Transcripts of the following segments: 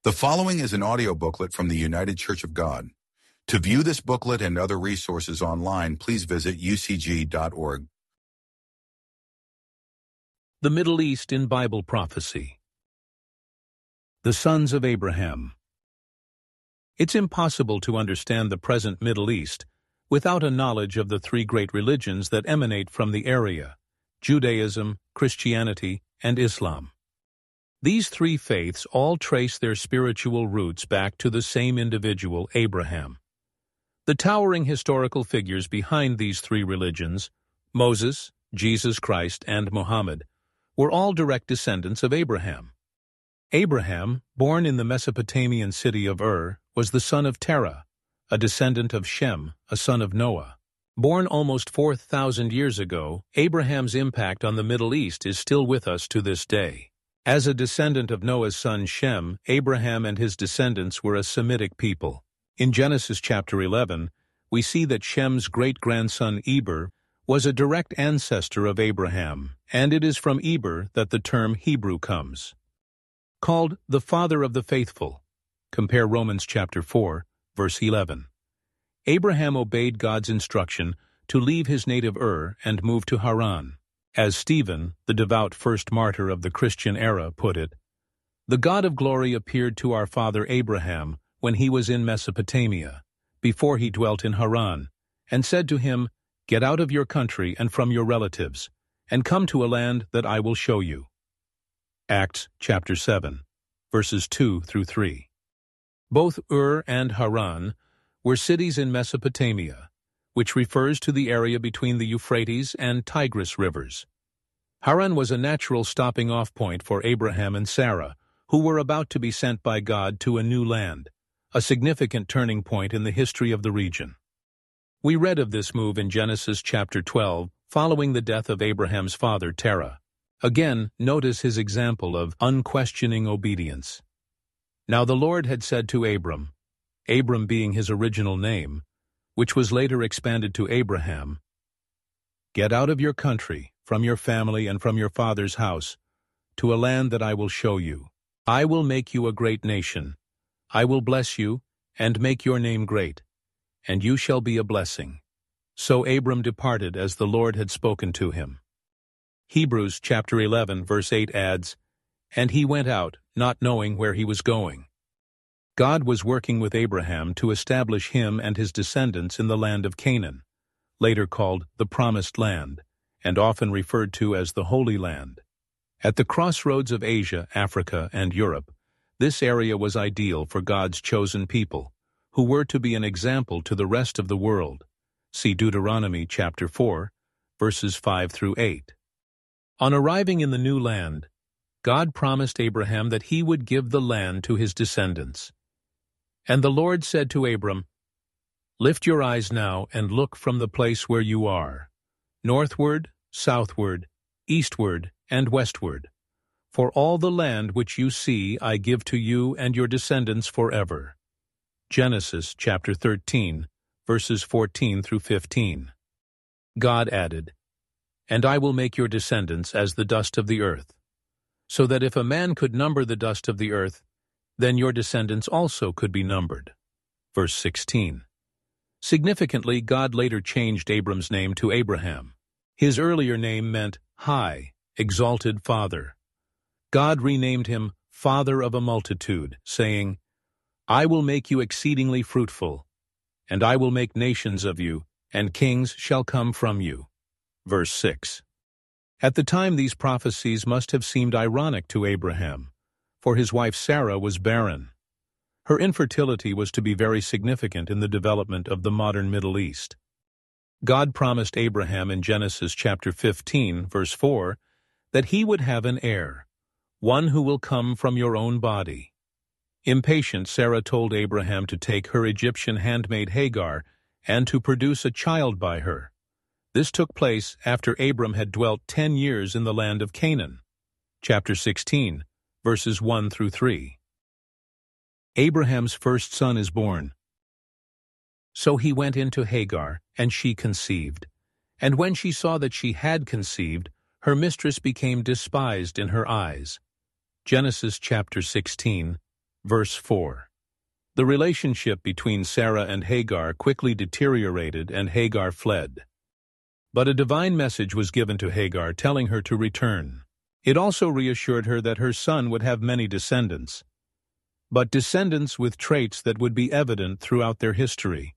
The following is an audio booklet from the United Church of God. To view this booklet and other resources online, please visit ucg.org. The Middle East in Bible Prophecy. The Sons of Abraham. It's impossible to understand the present Middle East without a knowledge of the three great religions that emanate from the area: Judaism, Christianity, and Islam. These three faiths all trace their spiritual roots back to the same individual, Abraham. The towering historical figures behind these three religions, Moses, Jesus Christ, and Muhammad, were all direct descendants of Abraham. Abraham, born in the Mesopotamian city of Ur, was the son of Terah, a descendant of Shem, a son of Noah. Born almost 4,000 years ago, Abraham's impact on the Middle East is still with us to this day. As a descendant of Noah's son Shem, Abraham and his descendants were a Semitic people. In Genesis chapter 11, we see that Shem's great-grandson Eber was a direct ancestor of Abraham, and it is from Eber that the term Hebrew comes. Called the father of the faithful, compare Romans chapter 4, verse 11. Abraham obeyed God's instruction to leave his native Ur and move to Haran. As Stephen, the devout first martyr of the Christian era, put it, "The God of glory appeared to our father Abraham when he was in Mesopotamia, before he dwelt in Haran, and said to him, 'Get out of your country and from your relatives, and come to a land that I will show you.'" Acts chapter 7, verses 2 through 3. Both Ur and Haran were cities in Mesopotamia, which refers to the area between the Euphrates and Tigris rivers. Haran was a natural stopping-off point for Abraham and Sarah, who were about to be sent by God to a new land, a significant turning point in the history of the region. We read of this move in Genesis chapter 12, following the death of Abraham's father Terah. Again, notice his example of unquestioning obedience. Now the Lord had said to Abram, Abram being his original name, which was later expanded to Abraham, "Get out of your country, from your family and from your father's house, to a land that I will show you. I will make you a great nation. I will bless you, and make your name great, and you shall be a blessing." So Abram departed as the Lord had spoken to him. Hebrews chapter 11, verse 8 adds, "And he went out, not knowing where he was going." God was working with Abraham to establish him and his descendants in the land of Canaan, later called the Promised Land, and often referred to as the Holy Land. At the crossroads of Asia, Africa, and Europe, this area was ideal for God's chosen people, who were to be an example to the rest of the world. See Deuteronomy chapter 4, verses 5 through 8. On arriving in the new land, God promised Abraham that he would give the land to his descendants. And the Lord said to Abram, "Lift your eyes now and look from the place where you are, northward, southward, eastward, and westward. For all the land which you see I give to you and your descendants forever." Genesis chapter 13, verses 14 through 15. God added, "And I will make your descendants as the dust of the earth, so that if a man could number the dust of the earth, then your descendants also could be numbered." Verse 16. Significantly, God later changed Abram's name to Abraham. His earlier name meant high, exalted father. God renamed him Father of a Multitude, saying, "I will make you exceedingly fruitful, and I will make nations of you, and kings shall come from you." Verse 6. At the time, these prophecies must have seemed ironic to Abraham, for his wife Sarah was barren. Her infertility was to be very significant in the development of the modern Middle East. God promised Abraham in Genesis chapter 15, verse 4, that he would have an heir, one who will come from your own body. Impatient, Sarah told Abraham to take her Egyptian handmaid Hagar and to produce a child by her. This took place after Abram had dwelt 10 years in the land of Canaan. Chapter 16, verses 1 through 3. Abraham's first son is born. So he went into Hagar, and she conceived. And when she saw that she had conceived, her mistress became despised in her eyes. Genesis chapter 16, Verse 4. The relationship between Sarah and Hagar quickly deteriorated and Hagar fled. But a divine message was given to Hagar telling her to return. It also reassured her that her son would have many descendants, but descendants with traits that would be evident throughout their history.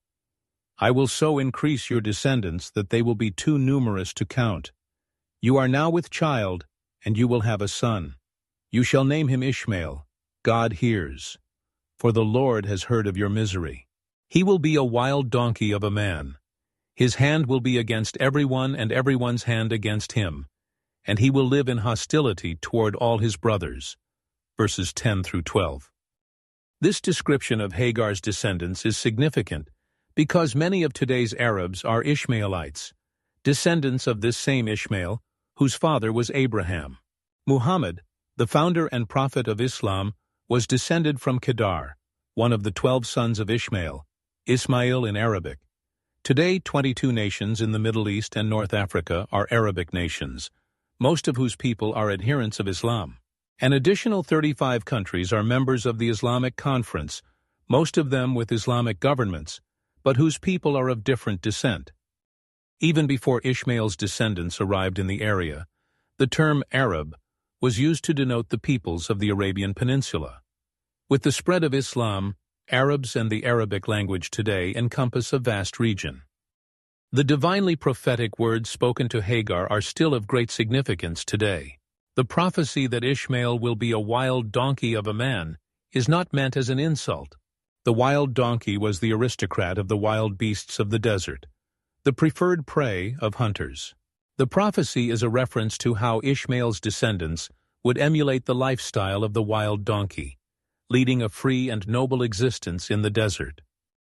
I will so increase your descendants that they will be too numerous to count. You are now with child, and you will have a son. You shall name him Ishmael. God hears. For the Lord has heard of your misery. He will be a wild donkey of a man. His hand will be against everyone and everyone's hand against him, and he will live in hostility toward all his brothers. Verses 10 through 12. This description of Hagar's descendants is significant because many of today's Arabs are Ishmaelites, descendants of this same Ishmael, whose father was Abraham. Muhammad, the founder and prophet of Islam, was descended from Kedar, one of the 12 sons of Ishmael, Ismail in Arabic. Today, 22 nations in the Middle East and North Africa are Arabic nations, most of whose people are adherents of Islam. An additional 35 countries are members of the Islamic Conference, most of them with Islamic governments, but whose people are of different descent. Even before Ishmael's descendants arrived in the area, the term Arab was used to denote the peoples of the Arabian Peninsula. With the spread of Islam, Arabs and the Arabic language today encompass a vast region. The divinely prophetic words spoken to Hagar are still of great significance today. The prophecy that Ishmael will be a wild donkey of a man is not meant as an insult. The wild donkey was the aristocrat of the wild beasts of the desert, the preferred prey of hunters. The prophecy is a reference to how Ishmael's descendants would emulate the lifestyle of the wild donkey, leading a free and noble existence in the desert.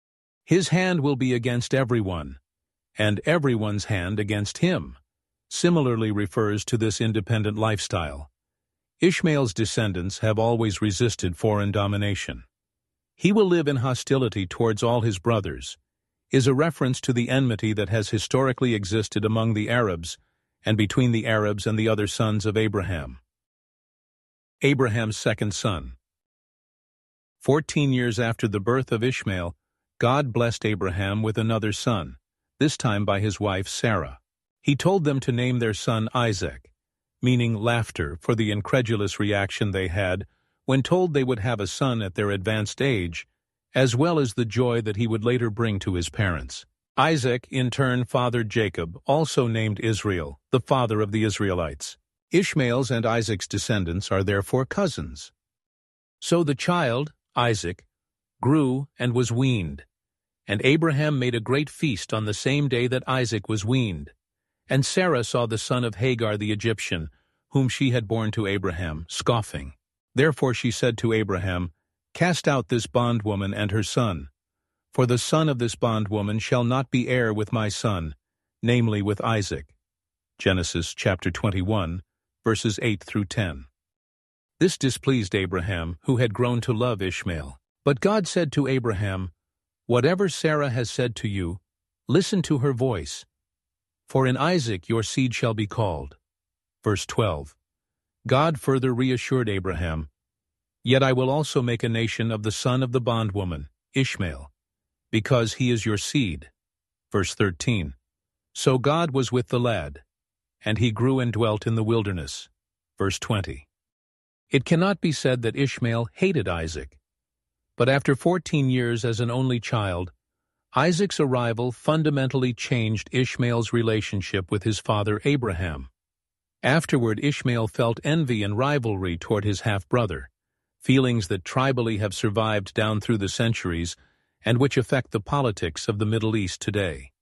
His hand will be against everyone, and everyone's hand against him, similarly refers to this independent lifestyle. Ishmael's descendants have always resisted foreign domination. He will live in hostility towards all his brothers, is a reference to the enmity that has historically existed among the Arabs and between the Arabs and the other sons of Abraham. Abraham's second son. 14 years after the birth of Ishmael, God blessed Abraham with another son, this time by his wife Sarah. He told them to name their son Isaac, meaning laughter for the incredulous reaction they had when told they would have a son at their advanced age, as well as the joy that he would later bring to his parents. Isaac, in turn, fathered Jacob, also named Israel, the father of the Israelites. Ishmael's and Isaac's descendants are therefore cousins. So the child, Isaac, grew and was weaned, and Abraham made a great feast on the same day that Isaac was weaned. And Sarah saw the son of Hagar the Egyptian, whom she had borne to Abraham, scoffing. Therefore she said to Abraham, Cast out this bondwoman and her son, for the son of this bondwoman shall not be heir with my son, namely with Isaac. Genesis chapter 21, verses 8 through 10. This displeased Abraham, who had grown to love Ishmael. But God said to Abraham, Whatever Sarah has said to you, listen to her voice, for in Isaac your seed shall be called. Verse 12. God further reassured Abraham, Yet I will also make a nation of the son of the bondwoman, Ishmael, because he is your seed. Verse 13. So God was with the lad, and he grew and dwelt in the wilderness. Verse 20. It cannot be said that Ishmael hated Isaac, but after 14 years as an only child, Isaac's arrival fundamentally changed Ishmael's relationship with his father Abraham. Afterward, Ishmael felt envy and rivalry toward his half-brother, feelings that tribally have survived down through the centuries and which affect the politics of the Middle East today.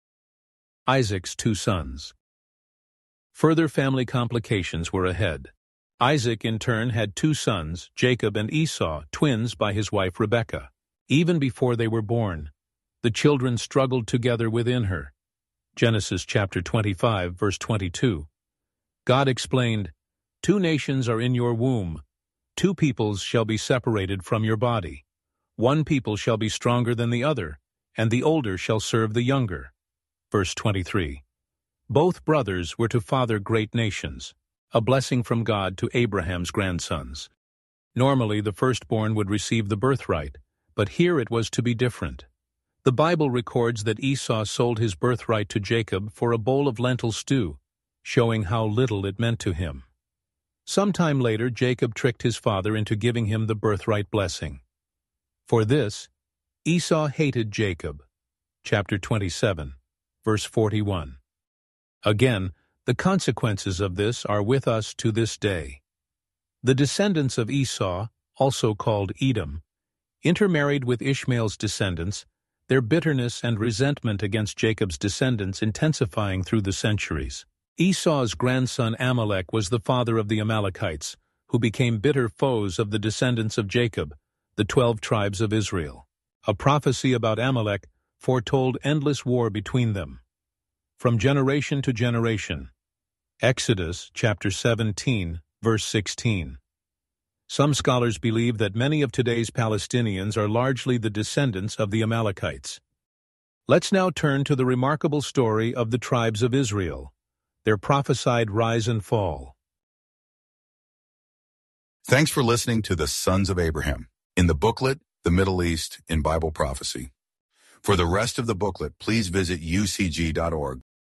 Isaac's two sons. Further family complications were ahead. Isaac, in turn, had two sons, Jacob and Esau, twins by his wife Rebekah. Even before they were born, the children struggled together within her. Genesis chapter 25, verse 22. God explained, Two nations are in your womb. Two peoples shall be separated from your body. One people shall be stronger than the other, and the older shall serve the younger. Verse 23. Both brothers were to father great nations, a blessing from God to Abraham's grandsons. Normally, the firstborn would receive the birthright, but here it was to be different. The Bible records that Esau sold his birthright to Jacob for a bowl of lentil stew, showing how little it meant to him. Sometime later, Jacob tricked his father into giving him the birthright blessing. For this, Esau hated Jacob. Chapter 27, verse 41. Again, the consequences of this are with us to this day. The descendants of Esau, also called Edom, intermarried with Ishmael's descendants, their bitterness and resentment against Jacob's descendants intensifying through the centuries. Esau's grandson Amalek was the father of the Amalekites, who became bitter foes of the descendants of Jacob, the 12 tribes of Israel. A prophecy about Amalek foretold endless war between them. From generation to generation. Exodus chapter 17, verse 16. Some scholars believe that many of today's Palestinians are largely the descendants of the Amalekites. Let's now turn to the remarkable story of the tribes of Israel, their prophesied rise and fall. Thanks for listening to the Sons of Abraham in the booklet, The Middle East in Bible Prophecy. For the rest of the booklet, please visit ucg.org.